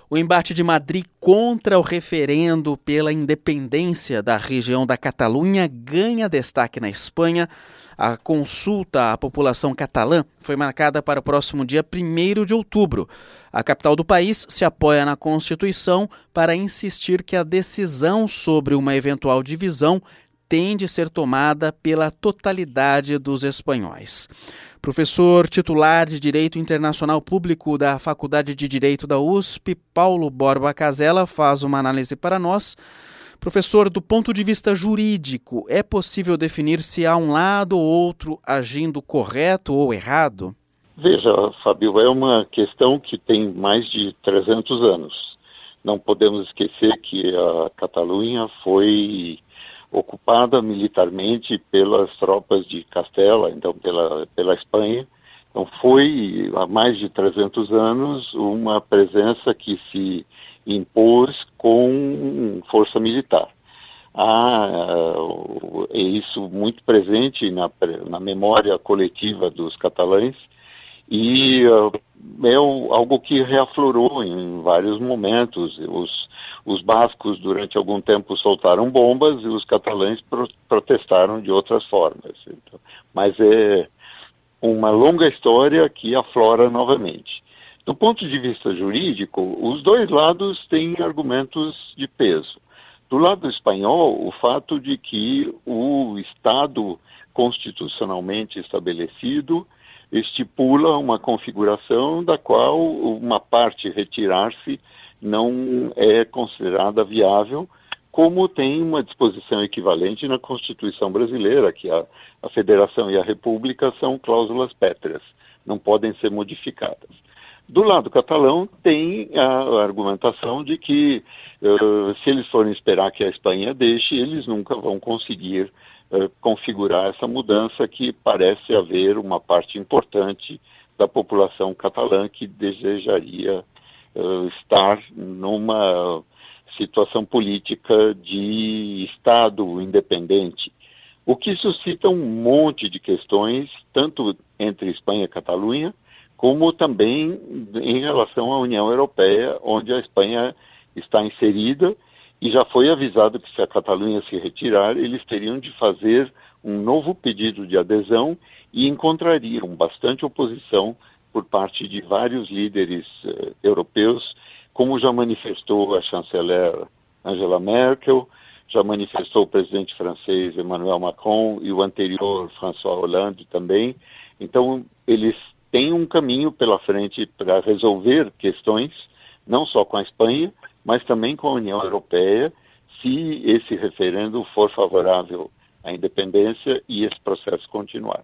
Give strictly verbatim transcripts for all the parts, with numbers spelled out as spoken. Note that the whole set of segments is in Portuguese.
O embate de Madrid contra o referendo pela independência da região da Catalunha ganha destaque na Espanha. A consulta à população catalã foi marcada para o próximo dia primeiro de outubro. A capital do país se apoia na Constituição para insistir que a decisão sobre uma eventual divisão tem de ser tomada pela totalidade dos espanhóis. Professor titular de Direito Internacional Público da Faculdade de Direito da U S P, Paulo Borba Casella, faz uma análise para nós. Professor, do ponto de vista jurídico, é possível definir se há um lado ou outro agindo correto ou errado? Veja, Fábio, é uma questão que tem mais de trezentos anos. Não podemos esquecer que a Catalunha foi ocupada militarmente pelas tropas de Castela, então pela, pela Espanha. Então foi, há mais de trezentos anos, uma presença que se impôs com força militar. Há é isso muito presente na, na memória coletiva dos catalães e é algo que reaflorou em vários momentos. Os, os bascos, durante algum tempo, soltaram bombas e os catalães pro, protestaram de outras formas. Então, mas é uma longa história que aflora novamente. Do ponto de vista jurídico, os dois lados têm argumentos de peso. Do lado espanhol, o fato de que o Estado constitucionalmente estabelecido estipula uma configuração da qual uma parte retirar-se não é considerada viável, como tem uma disposição equivalente na Constituição brasileira, que a, a Federação e a República são cláusulas pétreas, não podem ser modificadas. Do lado catalão, tem a argumentação de que, uh, se eles forem esperar que a Espanha deixe, eles nunca vão conseguir uh, configurar essa mudança, que parece haver uma parte importante da população catalã que desejaria uh, estar numa situação política de Estado independente. O que suscita um monte de questões, tanto entre Espanha e Catalunha, como também em relação à União Europeia, onde a Espanha está inserida, e já foi avisado que, se a Catalunha se retirar, eles teriam de fazer um novo pedido de adesão e encontrariam bastante oposição por parte de vários líderes uh, europeus, como já manifestou a chanceler Angela Merkel, já manifestou o presidente francês Emmanuel Macron e o anterior François Hollande também. Então, eles tem um caminho pela frente para resolver questões, não só com a Espanha, mas também com a União Europeia, se esse referendo for favorável à independência e esse processo continuar.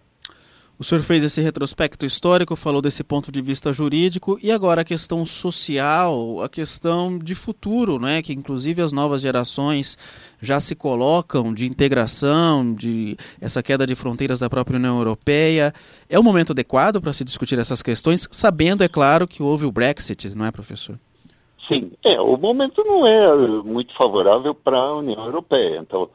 O senhor fez esse retrospecto histórico, falou desse ponto de vista jurídico, e agora a questão social, a questão de futuro, né, que inclusive as novas gerações já se colocam, de integração, de essa queda de fronteiras da própria União Europeia. É o momento adequado para se discutir essas questões, sabendo, é claro, que houve o Brexit, não é, professor? Sim, é, o momento não é muito favorável para a União Europeia. Então,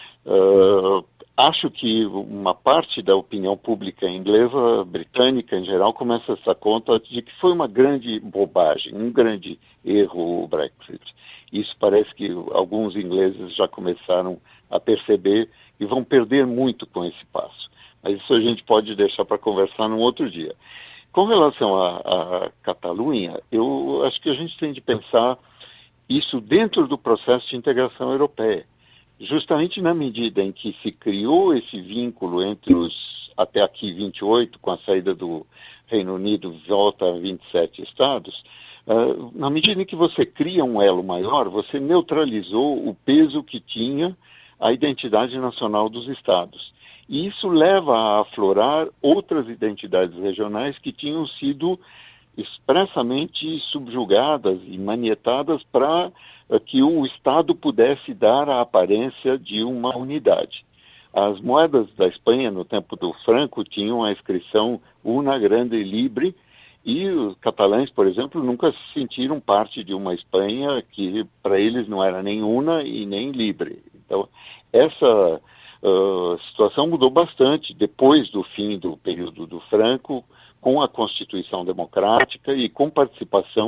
uh, acho que uma parte da opinião pública inglesa, britânica em geral, começa a se dar conta de que foi uma grande bobagem, um grande erro o Brexit. Isso parece que alguns ingleses já começaram a perceber e vão perder muito com esse passo. Mas isso a gente pode deixar para conversar num outro dia. Com relação à, à Catalunha, eu acho que a gente tem de pensar isso dentro do processo de integração europeia. Justamente na medida em que se criou esse vínculo entre os, até aqui, vinte e oito, com a saída do Reino Unido, volta a vinte e sete estados, uh, na medida em que você cria um elo maior, você neutralizou o peso que tinha a identidade nacional dos estados. E isso leva a aflorar outras identidades regionais que tinham sido expressamente subjugadas e manietadas para que o Estado pudesse dar a aparência de uma unidade. As moedas da Espanha, no tempo do Franco, tinham a inscrição Una Grande Libre, e os catalães, por exemplo, nunca se sentiram parte de uma Espanha que para eles não era nem una e nem livre. Então, essa uh, situação mudou bastante depois do fim do período do Franco, com a Constituição Democrática e com participação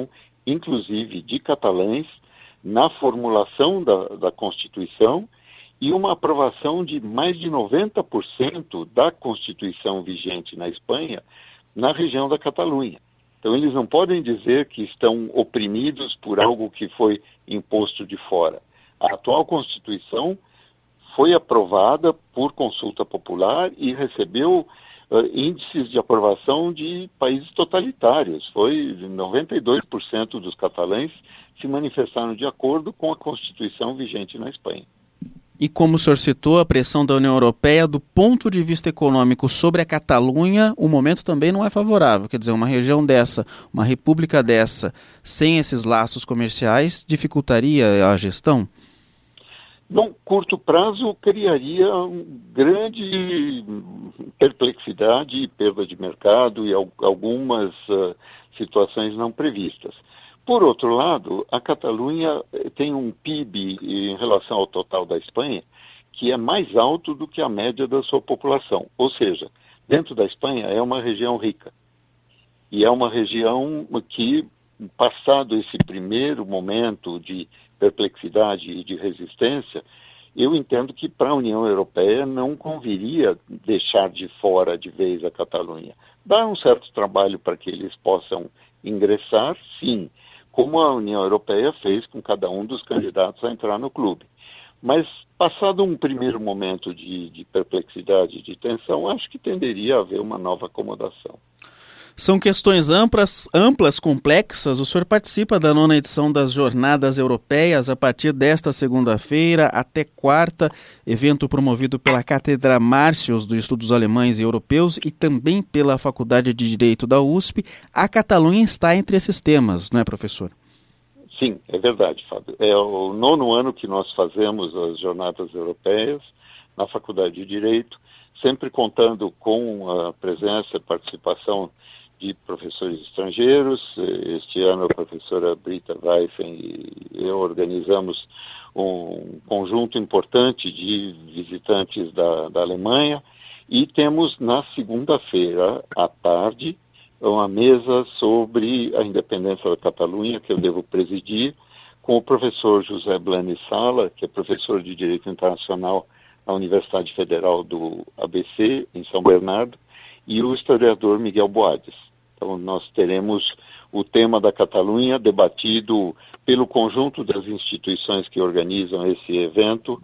inclusive de catalães, na formulação da, da Constituição e uma aprovação de mais de noventa por cento da Constituição vigente na Espanha na região da Catalunha. Então eles não podem dizer que estão oprimidos por algo que foi imposto de fora. A atual Constituição foi aprovada por consulta popular e recebeu uh, índices de aprovação de países totalitários. Foi noventa e dois por cento dos catalães se manifestaram de acordo com a Constituição vigente na Espanha. E como o senhor citou, a pressão da União Europeia, do ponto de vista econômico sobre a Catalunha, o momento também não é favorável. Quer dizer, uma região dessa, uma república dessa, sem esses laços comerciais, dificultaria a gestão? Num curto prazo, criaria uma grande perplexidade e perda de mercado e algumas uh, situações não previstas. Por outro lado, a Catalunha tem um P I B em relação ao total da Espanha que é mais alto do que a média da sua população. Ou seja, dentro da Espanha é uma região rica. E é uma região que, passado esse primeiro momento de perplexidade e de resistência, eu entendo que para a União Europeia não conviria deixar de fora de vez a Catalunha. Dá um certo trabalho para que eles possam ingressar, sim, como a União Europeia fez com cada um dos candidatos a entrar no clube. Mas, passado um primeiro momento de, de perplexidade e de tensão, acho que tenderia a haver uma nova acomodação. São questões amplas, amplas, complexas. O senhor participa da nona edição das Jornadas Europeias a partir desta segunda-feira até quarta, evento promovido pela Cátedra Márcios dos Estudos Alemães e Europeus e também pela Faculdade de Direito da U S P. A Catalunha está entre esses temas, não é, professor? Sim, é verdade, Fábio. É o nono ano que nós fazemos as Jornadas Europeias na Faculdade de Direito, sempre contando com a presença e participação de professores estrangeiros. Este ano a professora Britta Weifen e eu organizamos um conjunto importante de visitantes da, da Alemanha e temos na segunda-feira à tarde uma mesa sobre a independência da Catalunha que eu devo presidir com o professor José Blanes Sala, que é professor de Direito Internacional na Universidade Federal do A B C, em São Bernardo, e o historiador Miguel Boades. Então, nós teremos o tema da Catalunha debatido pelo conjunto das instituições que organizam esse evento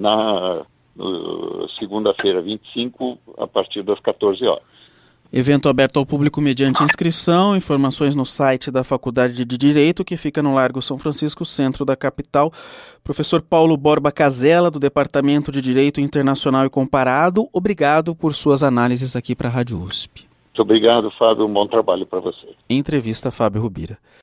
na uh, segunda-feira, vinte e cinco, a partir das quatorze horas. Evento aberto ao público mediante inscrição, informações no site da Faculdade de Direito, que fica no Largo São Francisco, centro da capital. Professor Paulo Borba Casella, do Departamento de Direito Internacional e Comparado, obrigado por suas análises aqui para a Rádio U S P. Muito obrigado, Fábio. Um bom trabalho para você. Entrevista Fábio Rubira.